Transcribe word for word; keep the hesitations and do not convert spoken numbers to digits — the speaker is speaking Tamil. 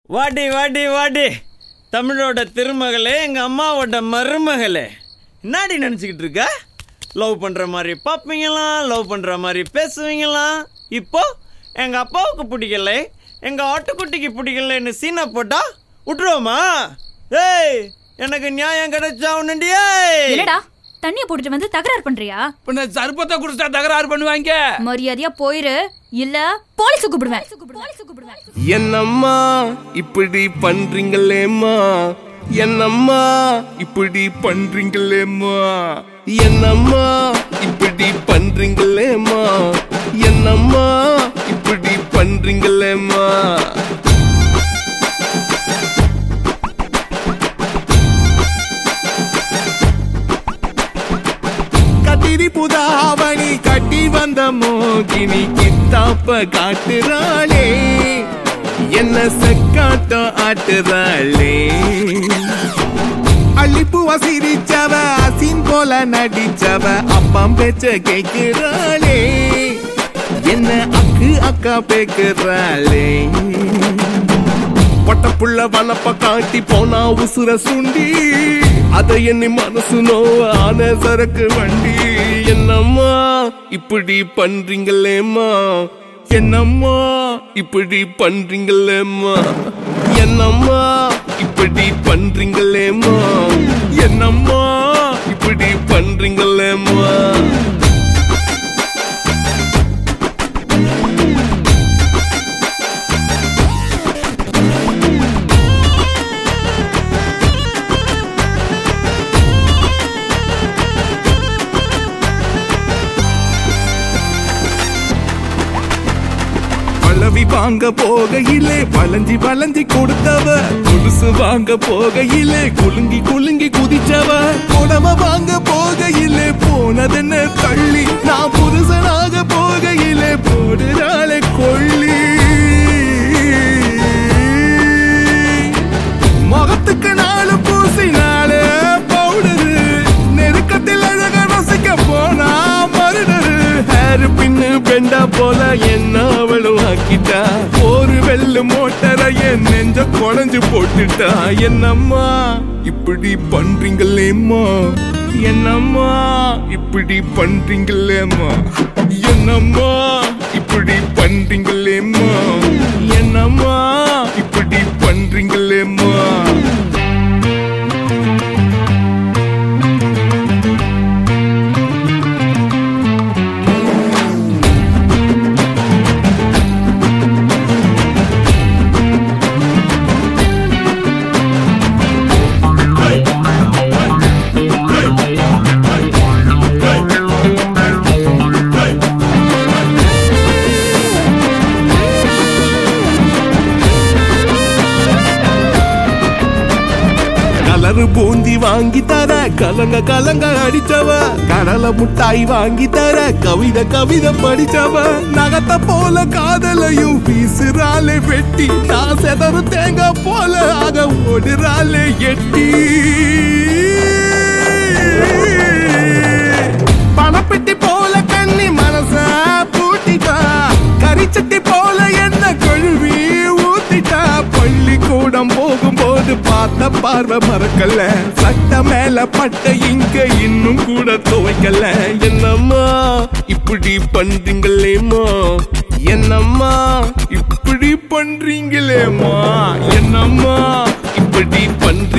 வாடி வாடி வாடி தமிழோட திருமகளே, எங்கள் அம்மாவோட மருமகளே, என்னாடி நினச்சிக்கிட்டு இருக்க? லவ் பண்ணுற மாதிரி பார்ப்பீங்களாம், லவ் பண்ணுற மாதிரி பேசுவீங்களாம். இப்போ எங்கள் அப்பாவுக்கு பிடிக்கல, எங்கள் ஆட்டுக்குட்டிக்கு பிடிக்கலன்னு சீனை போட்டா விட்டுருவோமா? ஏய், எனக்கு நியாயம் கிடைச்சா உன்னுண்டியே. என்னடா தண்ணிய போட்டுட்டு வந்து தகராறு பண்றியா? பின்ன சர்பத்தை குடிச்சா தகராறு பண்ணுவாங்க. மரியாதையா போயிரு, இல்ல போலீஸ் கூப்பிடுவேன். என்னம்மா இப்படி பண்றீங்களேம்மா, என்னம்மா இப்படி பண்றீங்களேம்மா, என்னம்மா இப்படி பண்றீங்களேம்மா, என்னம்மா இப்படி பண்றீங்களேம்மா. கத்திரி புதாவணி கட்டி வந்த மோகினி கித்தாப்ப காட்டுறாளே, என்ன செக்காட்டம் ஆட்டுறாளே. அள்ளிப்பூவ சிரிச்சவ அசின் போல நடிச்சவ அப்பம் பேச்ச கேட்கிறாளே, என்ன அக்கு அக்கா பேக்குறாளே. பட்டப்புள்ள வனப்ப காட்டி போனா உசுர சுண்டி, அதை எண்ணி மனசு நோவ ஆன சரக்கு வண்டி. என்னம்மா இப்படி பண்றீங்களேம்மா, என்னம்மா இப்படி பண்றீங்களேம்மா, என்னம்மா இப்படி பண்றீங்களேம்மா, என்னம்மா இப்படி பண்றீங்களேம்மா. பழவி வாங்க போகையிலே வளைஞ்சி வளைஞ்சி கொடுத்தவ, கொலுசு வாங்க போகையிலே குலுங்கி குலுங்கி குதிச்சவ, புடவ வாங்க போகையிலே போனதென்ன தள்ளி, நான் புருஷனாக போகையிலே போடுறாளே கொள்ளி. முகத்துக்கு நாலு பூசினாலே பவுடரு, நெருக்கத்தில் அழக ரசிக்க போனா மருடரு. ஹேர் பின்னு பெண்டா போல என்ன அவளும் ஆக்கிட்டா, ஒரு வெள்ளு மோட்டரை என் நெஞ்ச குழஞ்சு போட்டுட்டா. என்னம்மா இப்படி பண்றீங்களேம்மா, என்னம்மா இப்படி பண்றீங்களேம்மா, என்னம்மா இப்படி பண்றீங்களேம்மா, என்னம்மா இப்படி பண்றீங்களேம்மா. கலரு பூந்தி வாங்கி தர கலங்க கலங்க அடிச்சவ, கடலை முட்டாய் வாங்கி தர கவிதை கவிதை படிச்சவ, நகத்த போல காதலையும் வீசுறாளே வெட்டி, நான் செதறு தேங்காய் போல ஆக ஓடுறாளே எட்டி. பணப்பெட்டி போல கண்ணி மனச பூட்டிட்டா, கரிச்சட்டி போல என்ன கொழுவி ஊத்திட்டா. பள்ளிக்கூடம் போகும்போது பார்த்த பார்வை மறக்கல, சட்ட மேல பட்ட இங்க இன்னும் கூட துவைக்கல. என்னம்மா இப்படி பண்றீங்களேம்மா, என்னம்மா இப்படி பண்றீங்களேம்மா, என்னம்மா இப்படி பண்ற